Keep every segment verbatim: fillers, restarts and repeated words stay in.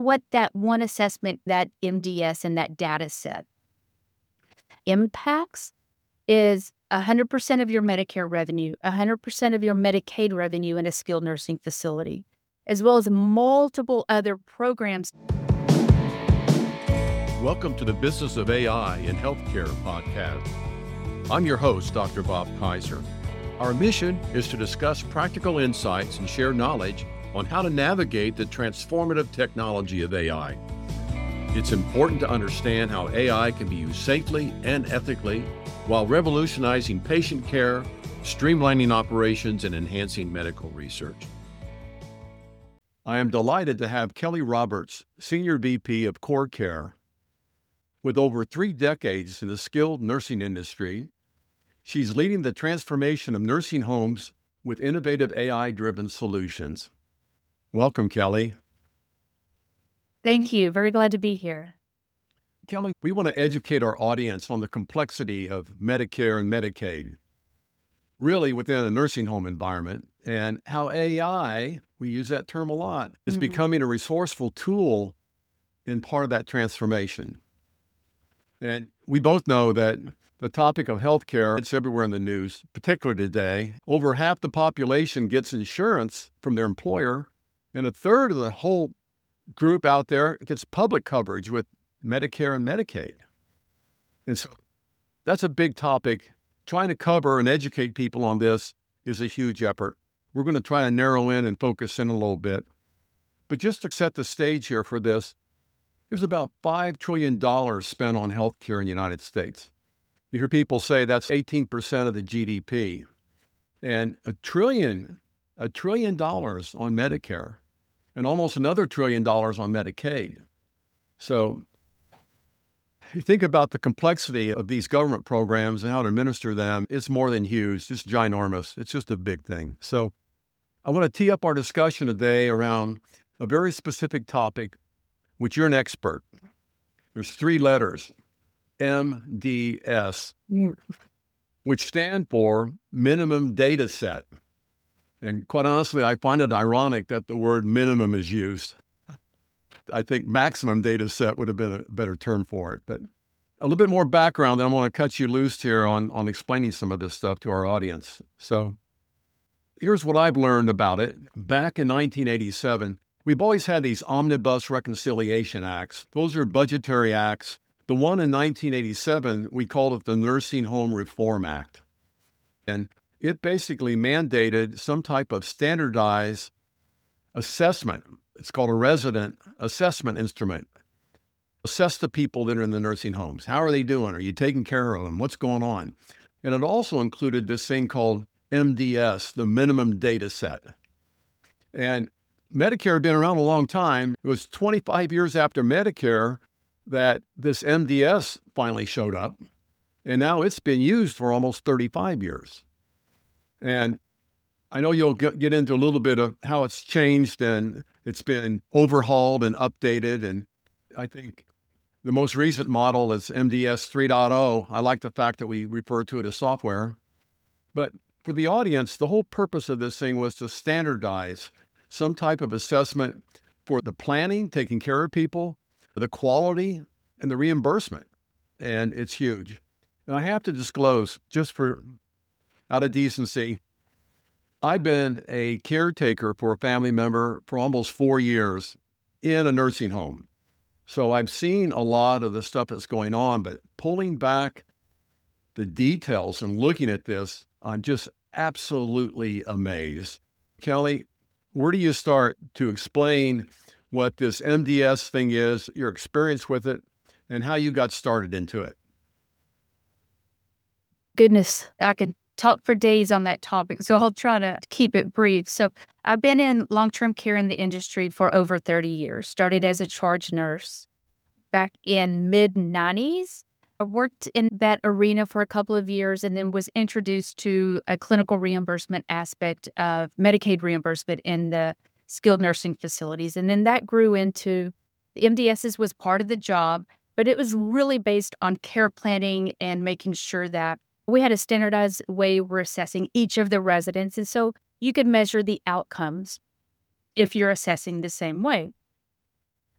what that one assessment, that M D S and that data set impacts is one hundred percent of your Medicare revenue, one hundred percent of your Medicaid revenue in a skilled nursing facility, as well as multiple other programs. Welcome to the Business of A I in Healthcare podcast. I'm your host, Doctor Bob Kaiser. Our mission is to discuss practical insights and share knowledge on how to navigate the transformative technology of A I. It's important to understand how A I can be used safely and ethically while revolutionizing patient care, streamlining operations, and enhancing medical research. I am delighted to have Kelly Roberts, Senior V P of Core Care. With over three decades in the skilled nursing industry, she's leading the transformation of nursing homes with innovative A I-driven solutions. Welcome, Kelly. Thank you. Very glad to be here. Kelly, we want to educate our audience on the complexity of Medicare and Medicaid, really within a nursing home environment, and how A I, we use that term a lot, is mm-hmm. becoming a resourceful tool in part of that transformation. And we both know that the topic of healthcare, it's everywhere in the news, particularly today. Over half the population gets insurance from their employer, and a third of the whole group out there gets public coverage with Medicare and Medicaid. And so that's a big topic. Trying to cover and educate people on this is a huge effort. We're going to try to narrow in and focus in a little bit. But just to set the stage here for this, there's about five trillion dollars spent on healthcare in the United States. You hear people say that's eighteen percent of the G D P, and a trillion, a trillion dollars on Medicare, and almost another trillion dollars on Medicaid. So you think about the complexity of these government programs and how to administer them. It's more than huge, it's ginormous. It's just a big thing. So I want to tee up our discussion today around a very specific topic, which you're an expert. There's three letters, M D S, which stand for Minimum Data Set. And quite honestly, I find it ironic that the word minimum is used. I think maximum data set would have been a better term for it. But a little bit more background, and I want to cut you loose here on, on explaining some of this stuff to our audience. So here's what I've learned about it. Back in nineteen eighty-seven, we've always had these omnibus reconciliation acts. Those are budgetary acts. The one in nineteen eighty-seven, we called it the Nursing Home Reform Act. And it basically mandated some type of standardized assessment. It's called a resident assessment instrument. Assess the people that are in the nursing homes. How are they doing? Are you taking care of them? What's going on? And it also included this thing called M D S, the minimum data set. And Medicare had been around a long time. It was twenty-five years after Medicare that this M D S finally showed up. And now it's been used for almost thirty-five years. And I know you'll get, get into a little bit of how it's changed and it's been overhauled and updated. And I think the most recent model is M D S three point oh. I like the fact that we refer to it as software. But for the audience, the whole purpose of this thing was to standardize some type of assessment for the planning, taking care of people, the quality, and the reimbursement. And it's huge. And I have to disclose, just for out of decency, I've been a caretaker for a family member for almost four years in a nursing home. So I've seen a lot of the stuff that's going on, but pulling back the details and looking at this, I'm just absolutely amazed. Kelly, where do you start to explain what this M D S thing is, your experience with it, and how you got started into it? Goodness, I could talk for days on that topic, so I'll try to keep it brief. So I've been in long-term care in the industry for over thirty years, started as a charge nurse back in mid nineties. I worked in that arena for a couple of years and then was introduced to a clinical reimbursement aspect of Medicaid reimbursement in the skilled nursing facilities. And then that grew into the M D Ss was part of the job, but it was really based on care planning and making sure that we had a standardized way we're assessing each of the residents. And so you could measure the outcomes if you're assessing the same way.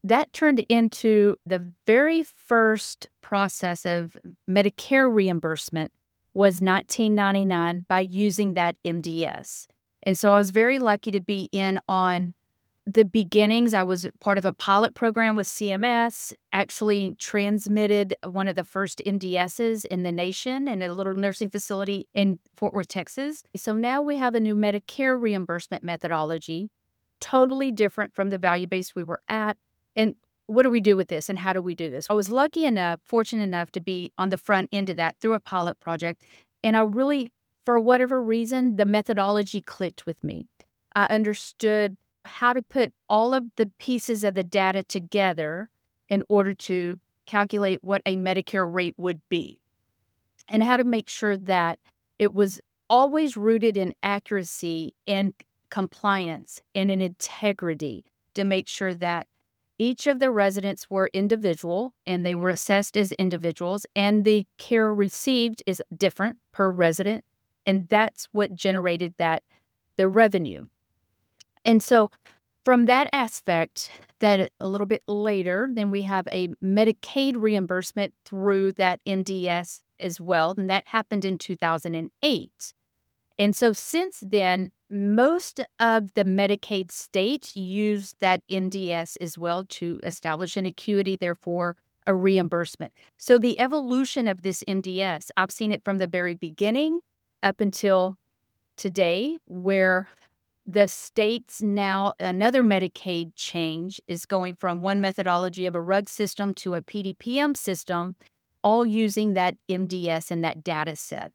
that turned into the very first process of Medicare reimbursement was nineteen ninety-nine by using that M D S. And so I was very lucky to be in on the beginnings. I was part of a pilot program with C M S, actually transmitted one of the first M D Ss in the nation in a little nursing facility in Fort Worth, Texas. So now we have a new Medicare reimbursement methodology, totally different from the value-based we were at. And what do we do with this and how do we do this? I was lucky enough, fortunate enough to be on the front end of that through a pilot project. And I really, for whatever reason, the methodology clicked with me. I understood how to put all of the pieces of the data together in order to calculate what a Medicare rate would be, and how to make sure that it was always rooted in accuracy and compliance and in integrity, to make sure that each of the residents were individual and they were assessed as individuals, and the care received is different per resident. And that's what generated that, the revenue. And so from that aspect, that a little bit later, then we have a Medicaid reimbursement through that M D S as well. And that happened in two thousand eight. And so since then, most of the Medicaid states use that M D S as well to establish an acuity, therefore a reimbursement. So the evolution of this M D S, I've seen it from the very beginning up until today, where the states now, another Medicaid change is going from one methodology of a R U G system to a P D P M system, all using that M D S and that data set.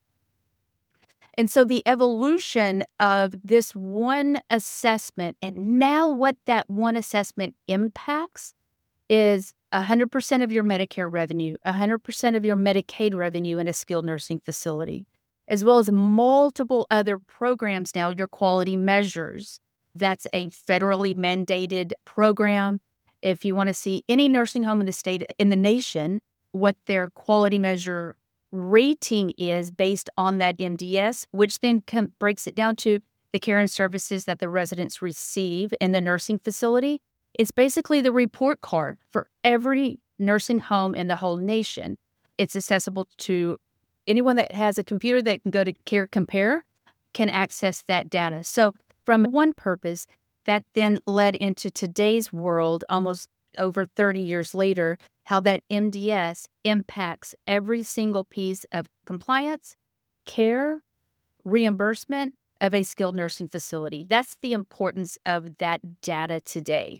And so the evolution of this one assessment, and now what that one assessment impacts, is one hundred percent of your Medicare revenue, one hundred percent of your Medicaid revenue in a skilled nursing facility, as well as multiple other programs now, your quality measures. That's a federally mandated program. If you want to see any nursing home in the state, in the nation, what their quality measure rating is based on that M D S, which then com- breaks it down to the care and services that the residents receive in the nursing facility. It's basically the report card for every nursing home in the whole nation. It's accessible to anyone that has a computer that can go to Care Compare, can access that data. So from one purpose, that then led into today's world, almost over thirty years later, how that M D S impacts every single piece of compliance, care, reimbursement of a skilled nursing facility. That's the importance of that data today.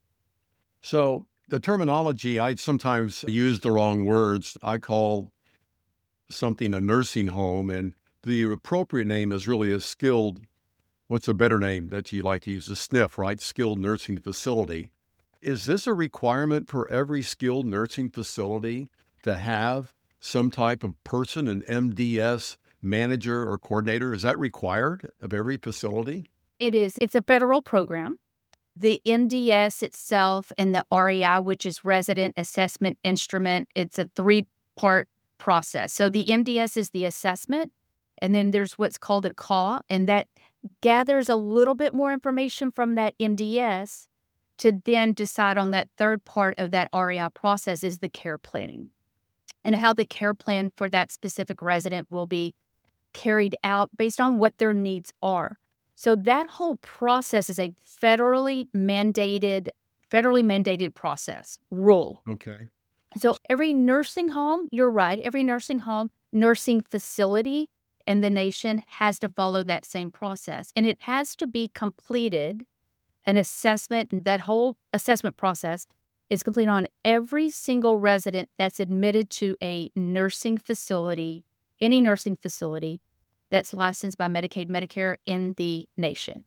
So the terminology, I sometimes use the wrong words. I call something a nursing home, and the appropriate name is really a skilled, what's a better name that you like to use? A S N F, right? Skilled nursing facility. Is this a requirement for every skilled nursing facility to have some type of person, an M D S manager or coordinator? Is that required of every facility? It is. It's a federal program. The M D S itself and the R E I, which is Resident Assessment Instrument, it's a three-part process. So the M D S is the assessment, and then there's what's called a C A W, and that gathers a little bit more information from that M D S to then decide on that third part of that R E I process is the care planning, and how the care plan for that specific resident will be carried out based on what their needs are. So that whole process is a federally mandated, federally mandated process, rule. Okay. So every nursing home, you're right, every nursing home, nursing facility in the nation has to follow that same process. And it has to be completed, an assessment, that whole assessment process is completed on every single resident that's admitted to a nursing facility, any nursing facility that's licensed by Medicaid, Medicare in the nation.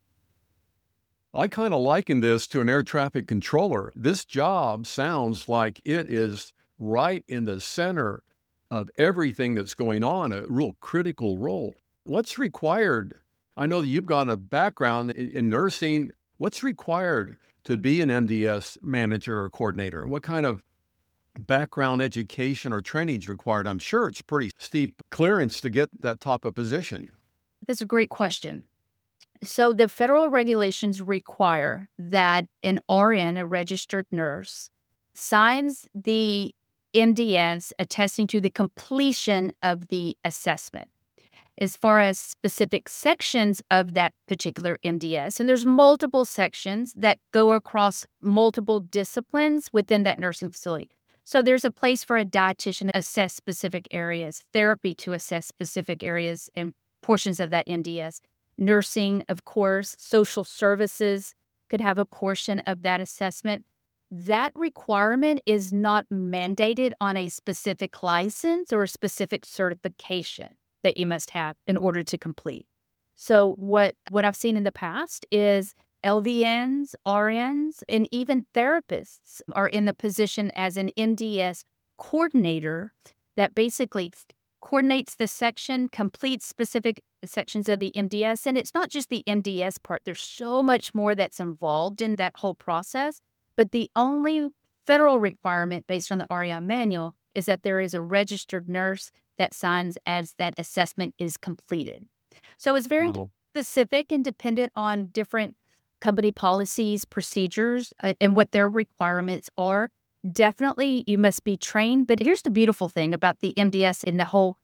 I kind of liken this to an air traffic controller. This job sounds like it is right in the center of everything that's going on, a real critical role. What's required? I know that you've got a background in, in nursing. What's required to be an M D S manager or coordinator? What kind of background education or training is required? I'm sure it's pretty steep clearance to get that type of position. That's a great question. So the federal regulations require that an R N, a registered nurse, signs the M D S attesting to the completion of the assessment. As far as specific sections of that particular M D S, and there's multiple sections that go across multiple disciplines within that nursing facility. So there's a place for a dietitian to assess specific areas, therapy to assess specific areas and portions of that M D S. Nursing, of course, social services could have a portion of that assessment. That requirement is not mandated on a specific license or a specific certification that you must have in order to complete. So what, what I've seen in the past is L V Ns, R Ns, and even therapists are in the position as an M D S coordinator that basically coordinates the section, completes specific sections of the M D S. And it's not just the M D S part. There's so much more that's involved in that whole process. But the only federal requirement based on the R E I manual is that there is a registered nurse that signs as that assessment is completed. So it's very Wow. specific and dependent on different company policies, procedures, uh, and what their requirements are. Definitely, you must be trained. But here's the beautiful thing about the M D S and the whole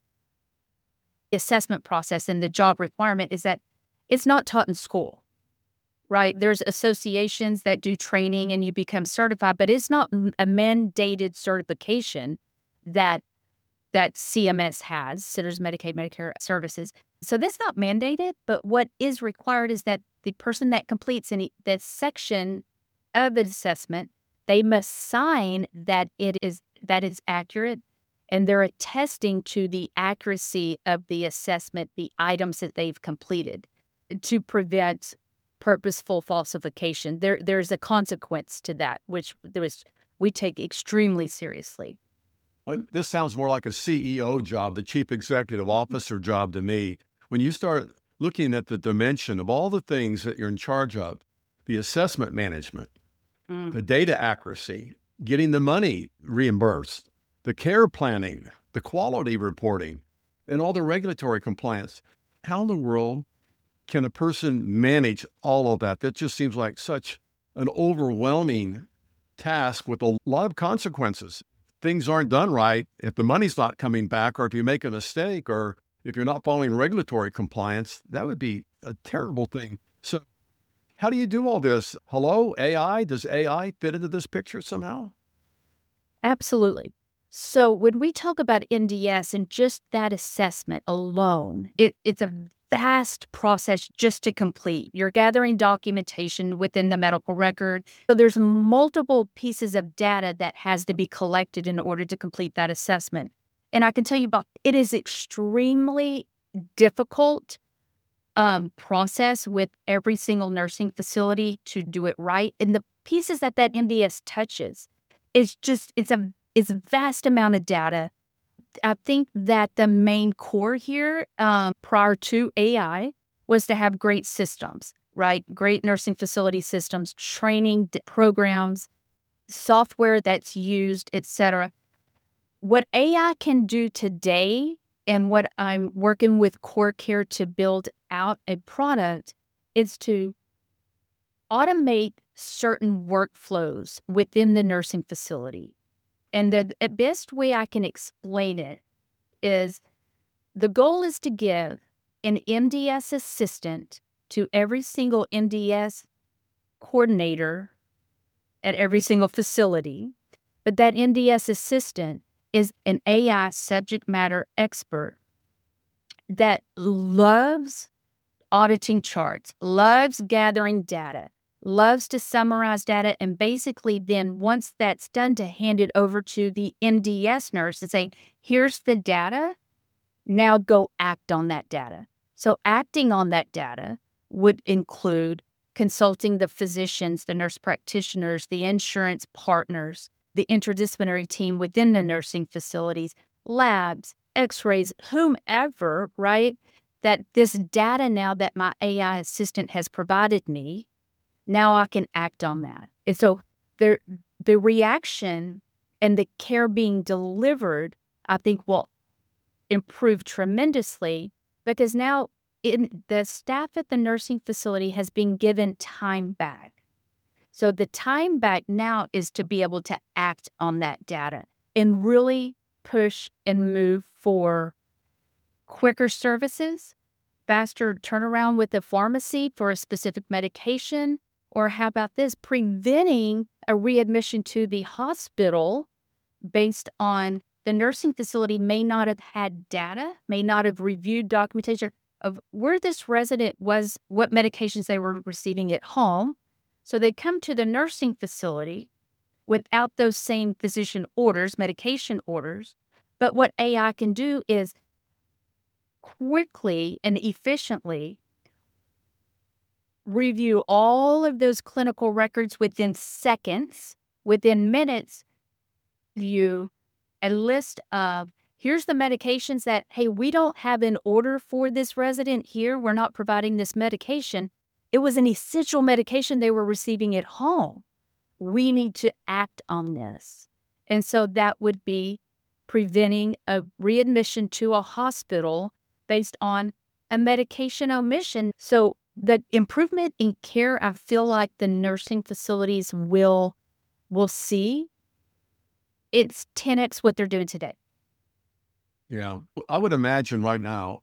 assessment process and the job requirement is that it's not taught in school, right? There's associations that do training and you become certified, but it's not a mandated certification that that C M S has, Centers Medicaid Medicare Services. So that's not mandated, but what is required is that the person that completes any that section of the assessment, they must sign that it is that it's accurate, and they're attesting to the accuracy of the assessment, the items that they've completed, to prevent purposeful falsification. There, there's a consequence to that, which there is we take extremely seriously. Well, this sounds more like a C E O job, the chief executive officer job to me. When you start looking at the dimension of all the things that you're in charge of, the assessment management, Mm. the data accuracy, getting the money reimbursed, the care planning, the quality reporting, and all the regulatory compliance. How in the world can a person manage all of that? That just seems like such an overwhelming task with a lot of consequences. Things aren't done right, if the money's not coming back, or if you make a mistake, or if you're not following regulatory compliance, that would be a terrible thing. So how do you do all this? Hello, A I? Does A I fit into this picture somehow? Absolutely. So when we talk about M D S and just that assessment alone, it, it's a vast process just to complete. You're gathering documentation within the medical record. So there's multiple pieces of data that has to be collected in order to complete that assessment. And I can tell you about it is extremely difficult um, process with every single nursing facility to do it right. And the pieces that that M D S touches is just, it's a, it's a vast amount of data. I think that the main core here, um, prior to A I, was to have great systems, right? Great nursing facility systems, training d- programs, software that's used, et cetera. What A I can do today, and what I'm working with CoreCare to build out a product, is to automate certain workflows within the nursing facility. And the, the best way I can explain it is the goal is to give an M D S assistant to every single M D S coordinator at every single facility, but that M D S assistant is an A I subject matter expert that loves auditing charts, loves gathering data, loves to summarize data, and basically then once that's done, to hand it over to the M D S nurse and say, here's the data, now go act on that data. So acting on that data would include consulting the physicians, the nurse practitioners, the insurance partners, the interdisciplinary team within the nursing facilities, labs, x-rays, whomever, right? That this data now that my A I assistant has provided me, now I can act on that. And so the, the reaction and the care being delivered, I think, will improve tremendously, because now in, the staff at the nursing facility has been given time back. So the time back now is to be able to act on that data and really push and move for quicker services, faster turnaround with the pharmacy for a specific medication, or how about this, preventing a readmission to the hospital based on the nursing facility may not have had data, may not have reviewed documentation of where this resident was, what medications they were receiving at home. So they come to the nursing facility without those same physician orders, medication orders. But what A I can do is quickly and efficiently review all of those clinical records within seconds, within minutes, view a list of here's the medications that, hey, we don't have an order for this resident here. We're not providing this medication. It was an essential medication they were receiving at home. We need to act on this. And so that would be preventing a readmission to a hospital based on a medication omission. So the improvement in care, I feel like the nursing facilities will, will see, it's ten x what they're doing today. Yeah. I would imagine right now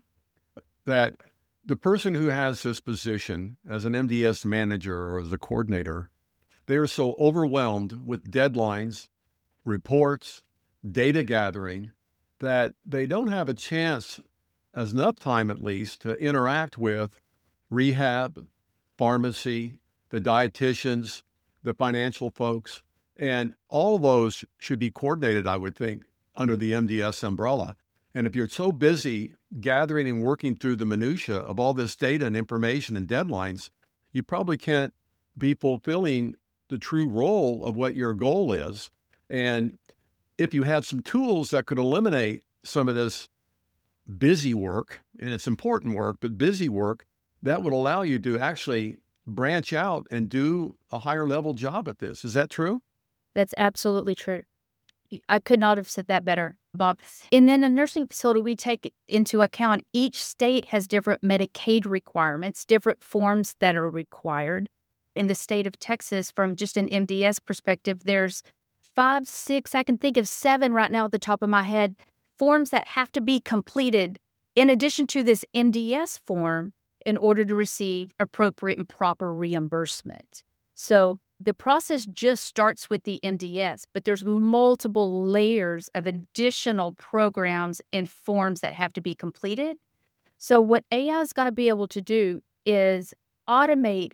that the person who has this position as an M D S manager or as a coordinator, they're so overwhelmed with deadlines, reports, data gathering, that they don't have a chance, as enough time at least, to interact with rehab, pharmacy, the dietitians, the financial folks, and all those should be coordinated, I would think, under the M D S umbrella. And if you're so busy gathering and working through the minutia of all this data and information and deadlines, you probably can't be fulfilling the true role of what your goal is. And if you had some tools that could eliminate some of this busy work, and it's important work, but busy work, that would allow you to actually branch out and do a higher level job at this. Is that true? That's absolutely true. I could not have said that better, Bob. And then a nursing facility, we take into account each state has different Medicaid requirements, different forms that are required. In the state of Texas, from just an M D S perspective, there's five, six, I can think of seven right now at the top of my head, forms that have to be completed in addition to this M D S form in order to receive appropriate and proper reimbursement. So the process just starts with the M D S, but there's multiple layers of additional programs and forms that have to be completed. So what A I is going to be able to do is automate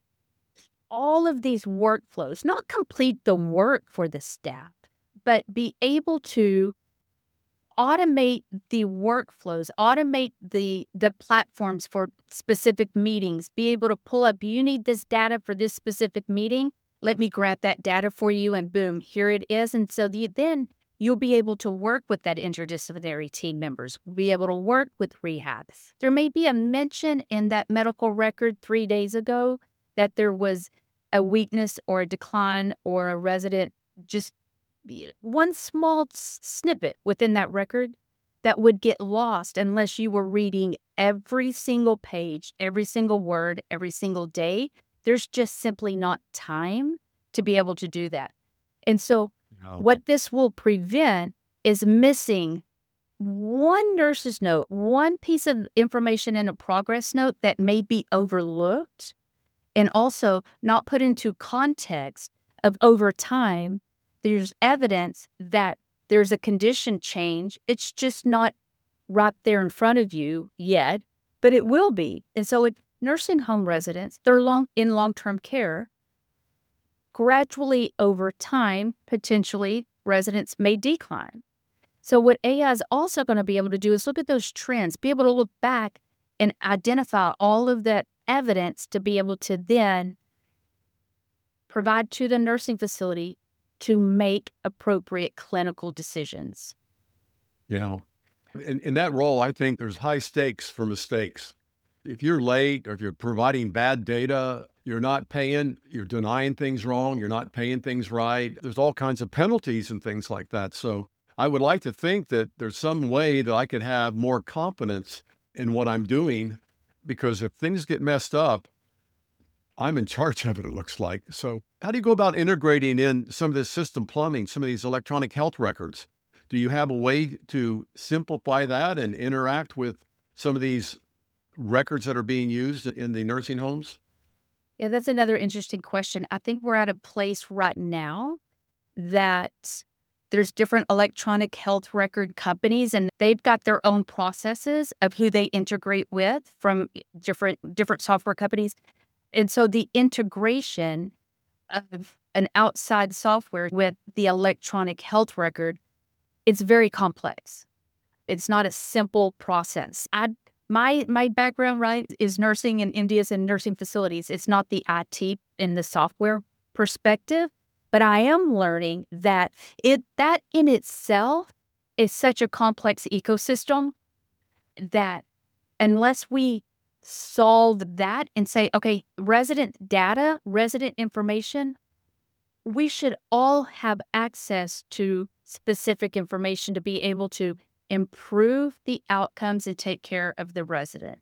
all of these workflows, not complete the work for the staff, but be able to automate the workflows, automate the the platforms for specific meetings, be able to pull up, you need this data for this specific meeting, let me grab that data for you, and boom, here it is. And so the, then you'll be able to work with that interdisciplinary team members, be able to work with rehab. There may be a mention in that medical record three days ago that there was a weakness or a decline or a resident, just one small snippet within that record that would get lost unless you were reading every single page, every single word, every single day. There's just simply not time to be able to do that. And so No. what this will prevent is missing one nurse's note, one piece of information in a progress note that may be overlooked and also not put into context of over time. There's evidence that there's a condition change. It's just not right there in front of you yet, but it will be. And so it, nursing home residents, they're long in long-term care, gradually over time, potentially residents may decline. So what A I is also going to be able to do is look at those trends, be able to look back and identify all of that evidence to be able to then provide to the nursing facility to make appropriate clinical decisions. Yeah. In, in that role, I think there's high stakes for mistakes. If you're late or if you're providing bad data, you're not paying, you're denying things wrong, you're not paying things right. There's all kinds of penalties and things like that. So I would like to think that there's some way that I could have more confidence in what I'm doing, because if things get messed up, I'm in charge of it, it looks like. So how do you go about integrating in some of this system plumbing, some of these electronic health records? Do you have a way to simplify that and interact with some of these records that are being used in the nursing homes? Yeah, that's another interesting question. I think we're at a place right now that there's different electronic health record companies, and they've got their own processes of who they integrate with from different different software companies. And so the integration of an outside software with the electronic health record, it's very complex. It's not a simple process. I my my background, right, is nursing and M D S in nursing facilities. It's not the I T and the software perspective, but I am learning that it that in itself is such a complex ecosystem that unless we solve that and say, okay, resident data, resident information, we should all have access to specific information to be able to improve the outcomes and take care of the resident.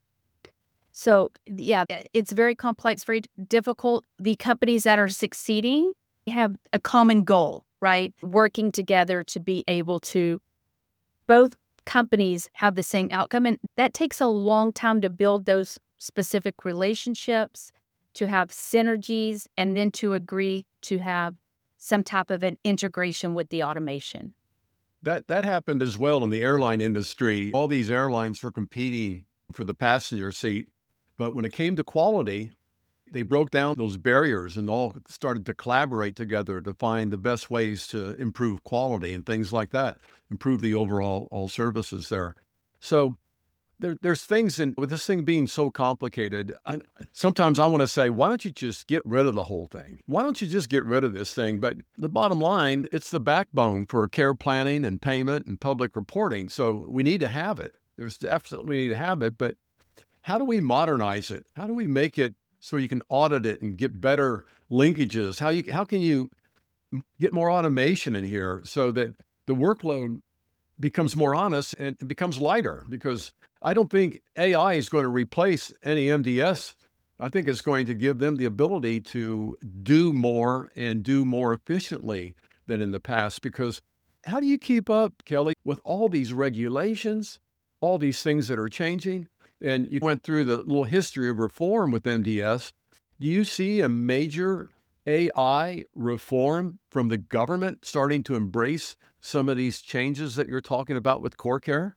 So, yeah, it's very complex, very difficult. The companies that are succeeding have a common goal, right? Working together to be able to both companies have the same outcome. And that takes a long time to build those specific relationships, to have synergies, and then to agree to have some type of an integration with the automation. That that happened as well in the airline industry. All these airlines were competing for the passenger seat, but when it came to quality, they broke down those barriers and all started to collaborate together to find the best ways to improve quality and things like that, improve the overall all services there. So there, there's things in with this thing being so complicated. I, sometimes I want to say, why don't you just get rid of the whole thing? Why don't you just get rid of this thing? But the bottom line, it's the backbone for care planning and payment and public reporting. So we need to have it. There's definitely we need to have it. But how do we modernize it? How do we make it so you can audit it and get better linkages? How you how can you get more automation in here so that the workload becomes more honest and it becomes lighter? Because I don't think A I is going to replace any M D S. I think it's going to give them the ability to do more and do more efficiently than in the past. Because how do you keep up, Kelly, with all these regulations, all these things that are changing? And you went through the little history of reform with M D S. Do you see a major A I reform from the government starting to embrace some of these changes that you're talking about with CoreCare?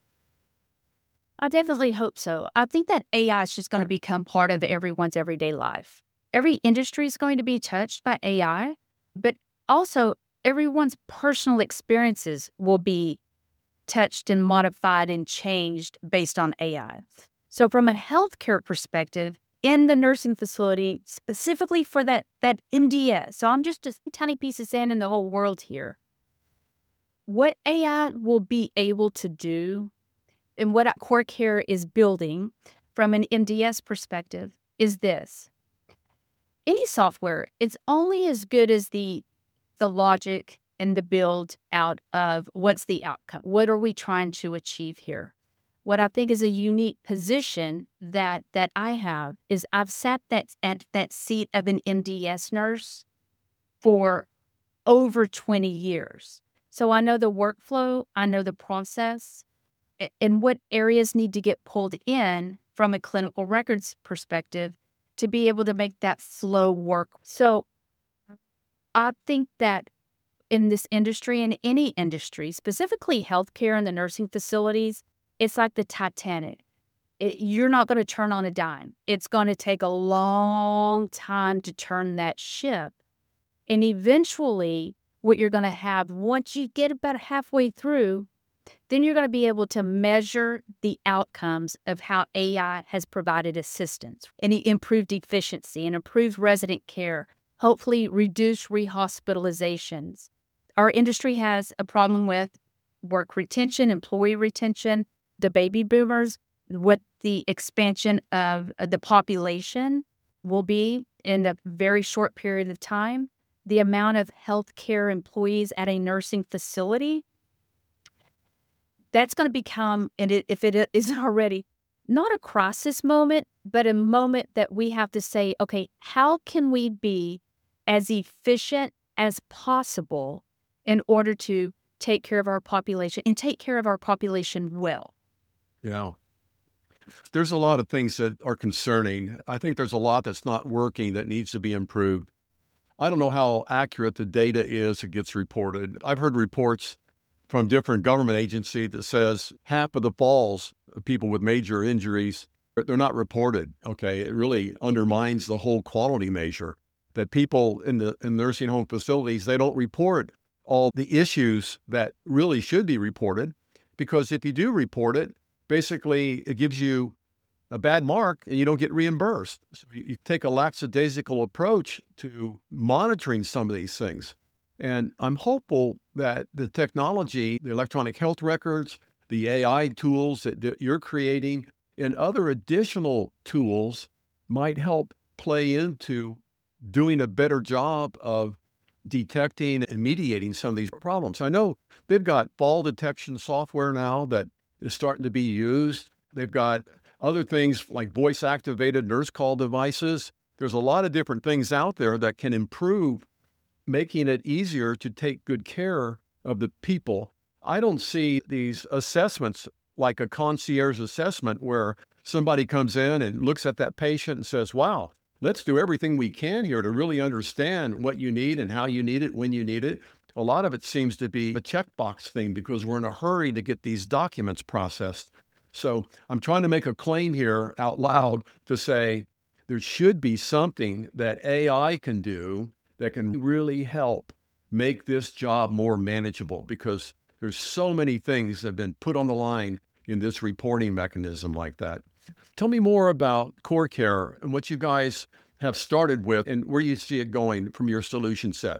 I definitely hope so. I think that A I is just going to become part of everyone's everyday life. Every industry is going to be touched by A I, but also everyone's personal experiences will be touched and modified and changed based on A I. So from a healthcare perspective, in the nursing facility, specifically for that, that M D S, so I'm just a tiny piece of sand in the whole world here. What A I will be able to do and what CoreCare is building from an M D S perspective is this. Any software, it's only as good as the the logic and the build out of what's the outcome. What are we trying to achieve here? What I think is a unique position that that I have is I've sat that at that seat of an M D S nurse for over twenty years. So I know the workflow, I know the process, a- and what areas need to get pulled in from a clinical records perspective to be able to make that flow work. So I think that in this industry, in any industry, specifically healthcare and the nursing facilities, it's like the Titanic. It, you're not going to turn on a dime. It's going to take a long time to turn that ship. And eventually, what you're going to have, once you get about halfway through, then you're going to be able to measure the outcomes of how A I has provided assistance and improved efficiency and improved resident care, hopefully reduce rehospitalizations. Our industry has a problem with work retention, employee retention, the baby boomers, what the expansion of the population will be in a very short period of time, the amount of healthcare employees at a nursing facility, that's going to become, and it, if it isn't already, not a crisis moment, but a moment that we have to say, okay, how can we be as efficient as possible in order to take care of our population and take care of our population well? Yeah. There's a lot of things that are concerning. I think there's a lot that's not working that needs to be improved. I don't know how accurate the data is that gets reported. I've heard reports from different government agencies that says half of the falls of people with major injuries, they're not reported. Okay. It really undermines the whole quality measure that people in the in nursing home facilities, they don't report all the issues that really should be reported, because if you do report it, basically it gives you a bad mark and you don't get reimbursed. So you, you take a lackadaisical approach to monitoring some of these things. And I'm hopeful that the technology, the electronic health records, the A I tools that, that you're creating, and other additional tools might help play into doing a better job of detecting and mediating some of these problems. I know they've got fall detection software now that is starting to be used. They've got other things like voice activated nurse call devices. There's a lot of different things out there that can improve making it easier to take good care of the people. I don't see these assessments like a concierge assessment where somebody comes in and looks at that patient and says, wow, let's do everything we can here to really understand what you need and how you need it, when you need it. A lot of it seems to be a checkbox thing because we're in a hurry to get these documents processed. So I'm trying to make a claim here out loud to say there should be something that A I can do that can really help make this job more manageable, because there's so many things that have been put on the line in this reporting mechanism like that. Tell me more about CoreCare and what you guys have started with and where you see it going from your solution set.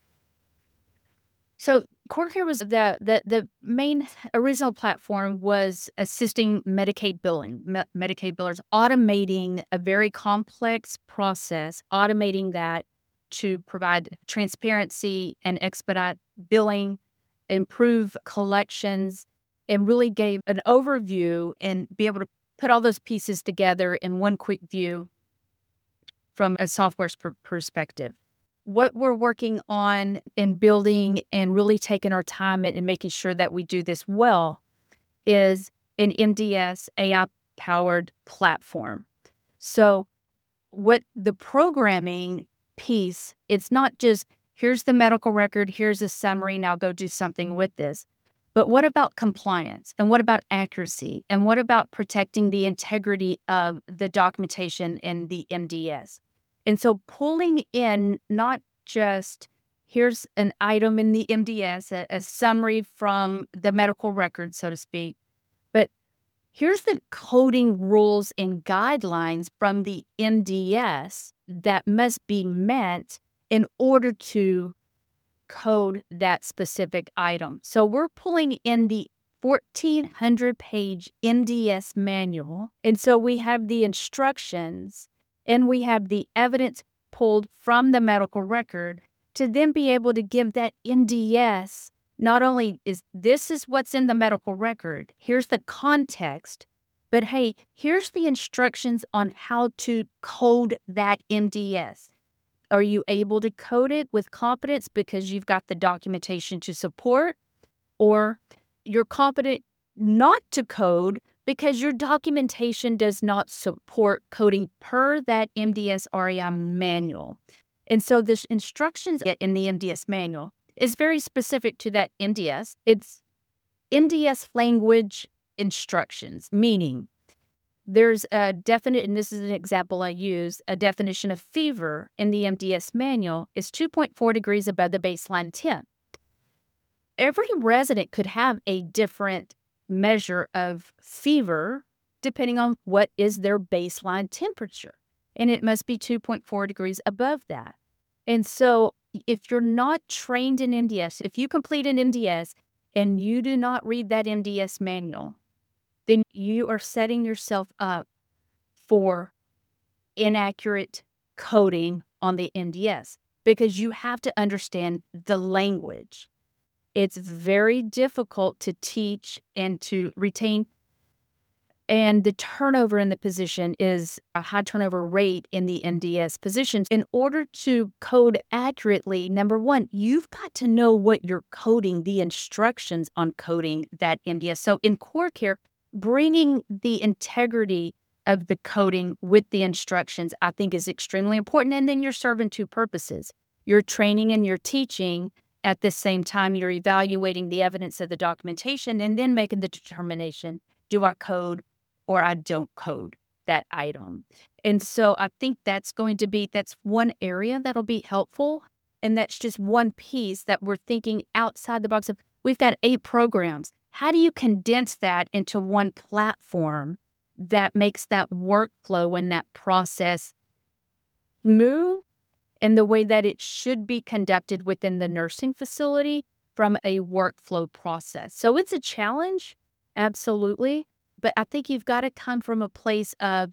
So CoreCare was the the the main original platform was assisting Medicaid billing, Me- Medicaid billers, automating a very complex process, automating that to provide transparency and expedite billing, improve collections, and really gave an overview and be able to put all those pieces together in one quick view from a software's per- perspective. What we're working on and building and really taking our time and making sure that we do this well is an M D S A I-powered platform. So what the programming piece, it's not just, here's the medical record, here's a summary, now go do something with this. But what about compliance? And what about accuracy? And what about protecting the integrity of the documentation in the M D S? And so pulling in not just here's an item in the M D S, a, a summary from the medical record, so to speak, but here's the coding rules and guidelines from the M D S that must be met in order to code that specific item. So we're pulling in the fourteen hundred page M D S manual. And so we have the instructions and we have the evidence pulled from the medical record to then be able to give that M D S. Not only is this is what's in the medical record, here's the context, but hey, here's the instructions on how to code that M D S. Are you able to code it with competence because you've got the documentation to support, or you're competent not to code because your documentation does not support coding per that M D S R A I manual? And so the instructions in the M D S manual is very specific to that M D S. It's M D S language instructions, meaning there's a definite, and this is an example I use, a definition of fever in the M D S manual is two point four degrees above the baseline temp. Every resident could have a different measure of fever depending on what is their baseline temperature. And it must be two point four degrees above that. And so if you're not trained in M D S, if you complete an M D S and you do not read that M D S manual, then you are setting yourself up for inaccurate coding on the M D S because you have to understand the language. It's very difficult to teach and to retain And the turnover in the position is a high turnover rate in the M D S positions. In order to code accurately, number one, you've got to know what you're coding, the instructions on coding that M D S. So in core care, bringing the integrity of the coding with the instructions, I think is extremely important. And then you're serving two purposes. You're training and you're teaching. At the same time, you're evaluating the evidence of the documentation and then making the determination, do I code or I don't code that item? And so I think that's going to be, that's one area that'll be helpful. And that's just one piece that we're thinking outside the box of, we've got eight programs. How do you condense that into one platform that makes that workflow and that process move in the way that it should be conducted within the nursing facility from a workflow process? So it's a challenge, absolutely. But I think you've got to come from a place of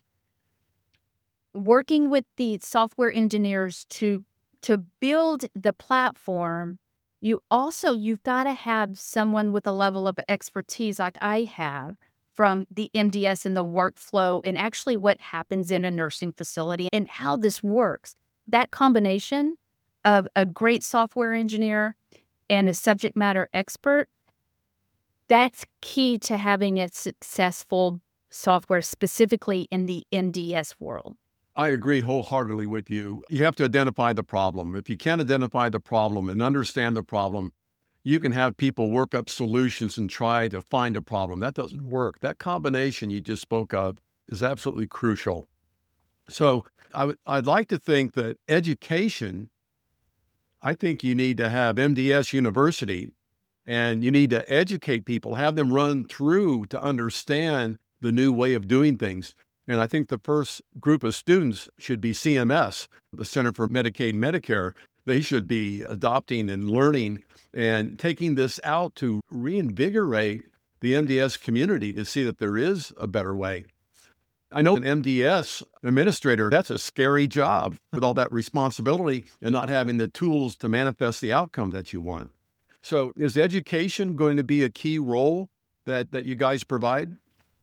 working with the software engineers to to build the platform. You also, you've got to have someone with a level of expertise like I have from the M D S and the workflow and actually what happens in a nursing facility and how this works. That combination of a great software engineer and a subject matter expert, that's key to having a successful software, specifically in the M D S world. I agree wholeheartedly with you. You have to identify the problem. If you can't identify the problem and understand the problem, you can have people work up solutions and try to find a problem. That doesn't work. That combination you just spoke of is absolutely crucial. So I w- I'd like to think that education, I think you need to have M D S University. And you need to educate people, have them run through to understand the new way of doing things. And I think the first group of students should be C M S, the Center for Medicaid and Medicare. They should be adopting and learning and taking this out to reinvigorate the M D S community to see that there is a better way. I know an M D S administrator, that's a scary job with all that responsibility and not having the tools to manifest the outcome that you want. So is education going to be a key role that, that you guys provide?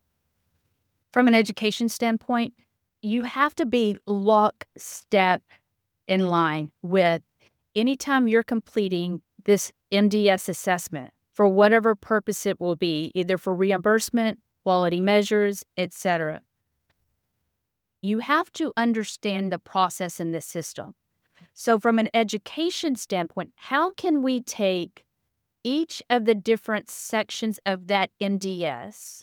From an education standpoint, you have to be lockstep in line with anytime you're completing this M D S assessment for whatever purpose it will be, either for reimbursement, quality measures, et cetera. You have to understand the process in the system. So from an education standpoint, how can we take each of the different sections of that M D S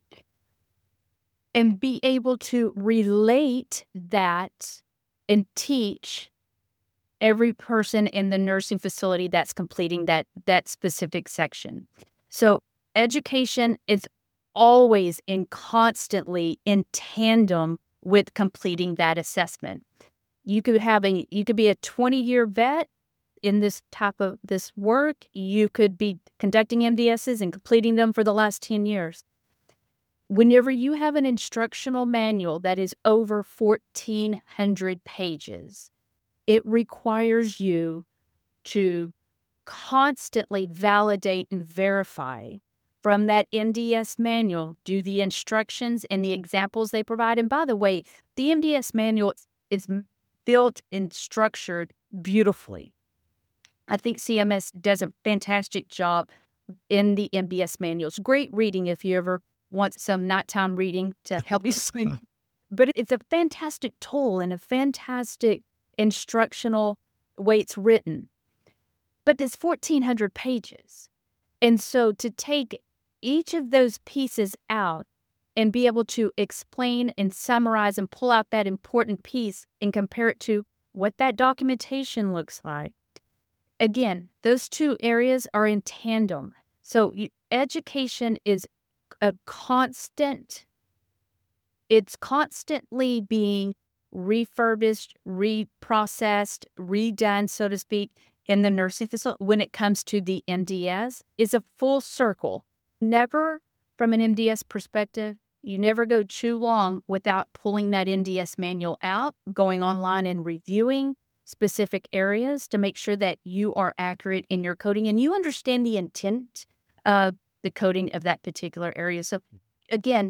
and be able to relate that and teach every person in the nursing facility that's completing that, that specific section? So education is always and constantly in tandem with completing that assessment. You could have a, you could be a twenty year vet in this type of this work. You could be conducting M D Ss and completing them for the last ten years. Whenever you have an instructional manual that is over fourteen hundred pages, it requires you to constantly validate and verify from that M D S manual, do the instructions and the examples they provide. And by the way, the M D S manual is built and structured beautifully. I think C M S does a fantastic job in the M D S manuals. Great reading if you ever want some nighttime reading to help you sleep. But it's a fantastic tool and a fantastic instructional way it's written. But there's fourteen hundred pages. And so to take each of those pieces out and be able to explain and summarize and pull out that important piece and compare it to what that documentation looks like. Again, those two areas are in tandem. So you, education is a constant, it's constantly being refurbished, reprocessed, redone, so to speak, in the nursing facility when it comes to the M D S is a full circle. Never, from an M D S perspective, you never go too long without pulling that M D S manual out, going online and reviewing specific areas to make sure that you are accurate in your coding and you understand the intent of the coding of that particular area. So again,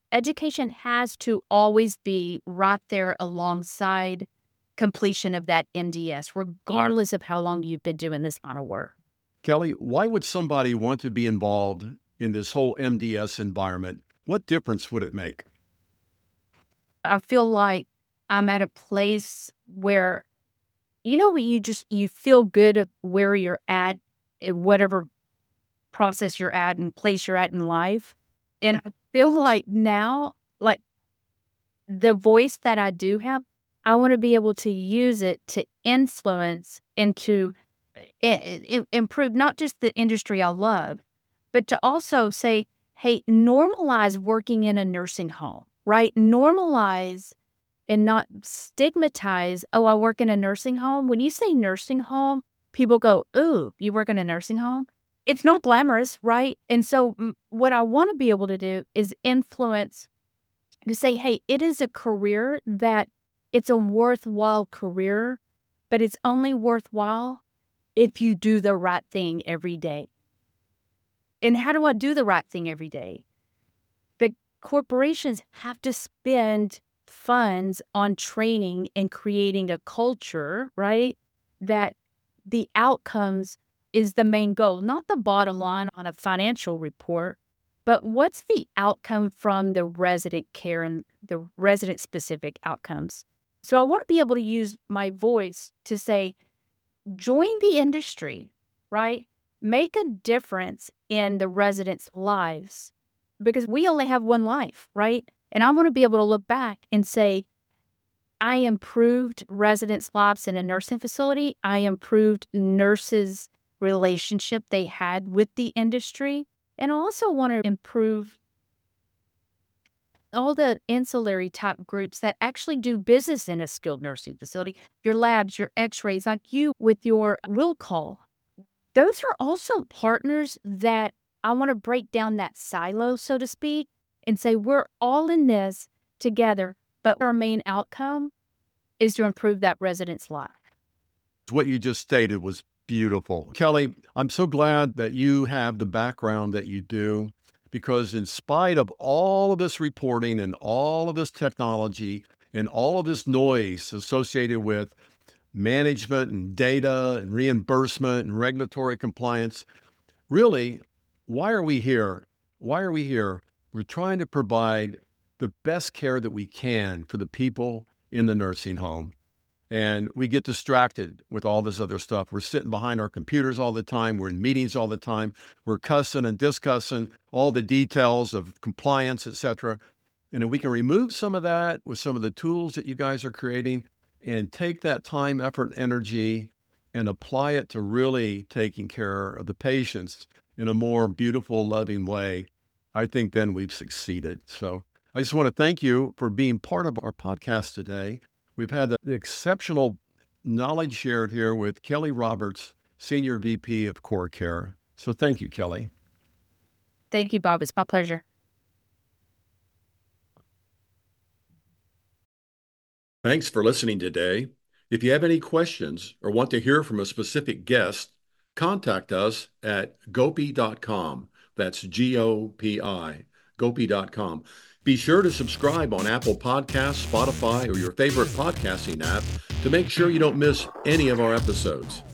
education has to always be right there alongside completion of that M D S, regardless of how long you've been doing this line of work. Kelly, why would somebody want to be involved in this whole M D S environment? What difference would it make? I feel like I'm at a place where, you know, you just, you feel good of where you're at, in whatever process you're at and place you're at in life. And I feel like now, like the voice that I do have, I want to be able to use it to influence and to i- i- improve not just the industry I love, but to also say, hey, normalize working in a nursing home, right? Normalize and not stigmatize, oh, I work in a nursing home. When you say nursing home, people go, ooh, you work in a nursing home? It's not glamorous, right? And so, mm, what I want to be able to do is influence to say, hey, it is a career that it's a worthwhile career, but it's only worthwhile if you do the right thing every day. And how do I do the right thing every day? The corporations have to spend funds on training and creating a culture, right? That the outcomes is the main goal, not the bottom line on a financial report, but what's the outcome from the resident care and the resident specific outcomes? So I want to be able to use my voice to say, join the industry, right? Make a difference in the residents' lives because we only have one life, right? And I want to be able to look back and say, I improved residents' lives in a nursing facility. I improved nurses' relationship they had with the industry. And I also want to improve all the ancillary type groups that actually do business in a skilled nursing facility, your labs, your x-rays, like you with your will call. Those are also partners that I want to break down that silo, so to speak, and say we're all in this together, but our main outcome is to improve that resident's life. What you just stated was beautiful. Kelly, I'm so glad that you have the background that you do, because in spite of all of this reporting and all of this technology and all of this noise associated with management and data and reimbursement and regulatory compliance, really, why are we here? Why are we here? We're trying to provide the best care that we can for the people in the nursing home. And we get distracted with all this other stuff. We're sitting behind our computers all the time. We're in meetings all the time. We're cussing and discussing all the details of compliance, et cetera. And if we can remove some of that with some of the tools that you guys are creating and take that time, effort, energy and apply it to really taking care of the patients in a more beautiful, loving way, I think then we've succeeded. So I just want to thank you for being part of our podcast today. We've had the exceptional knowledge shared here with Kelly Roberts, Senior V P of Core Care. So thank you, Kelly. Thank you, Bob. It's my pleasure. Thanks for listening today. If you have any questions or want to hear from a specific guest, contact us at gopi dot com. That's G O P I, gopi dot com. Be sure to subscribe on Apple Podcasts, Spotify, or your favorite podcasting app to make sure you don't miss any of our episodes.